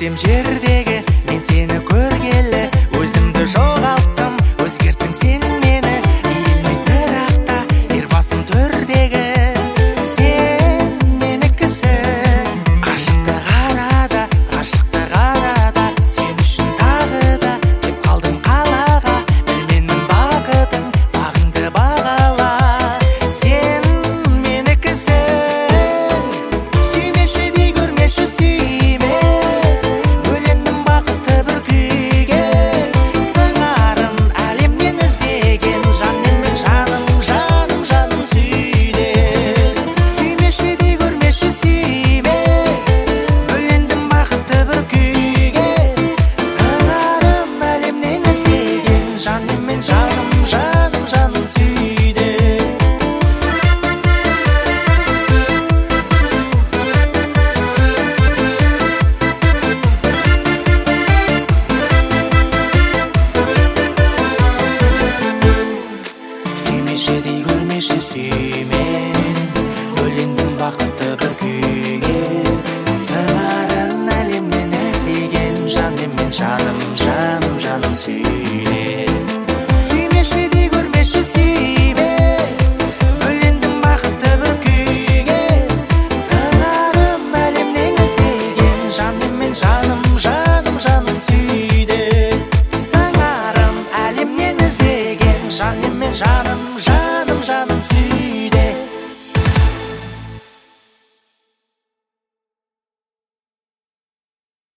көрсем жердегі, мен сені көргелі өзімді жоғалттым, өзгерттің сен мені. Иілмей бірақ та ер басым төрдегі, сен менікісің. Ғашықты қарада, сен үшін тағы да деп қалдым қалаға. Білменмін бағытың, бағыңды бағала, сен менікісің. Сүймеші дей көрмеші сүйме, бөлендім бақытты бір күйге. Сыңарын әлемнен іздеген жанмен жаным, жаным, жаным сүйде. Сүймеші дей көрмеші сүйме, бөлендім бақытты бір күйге. Сыңарын әлемнен іздеген жанмен жаным, жаным, жаным сүйде. Сүймеші дей көрмеші сүйме, бөлендім бақытты бір күйге. Сыңарын әлемнен іздеген жанмен жаным, жаным, жаным сүйде. Сүймеші дей көрмеші сүйме, бөлендім бақытты бір күйге. Сыңарын әлемнен іздеген жанмен жаным, жаным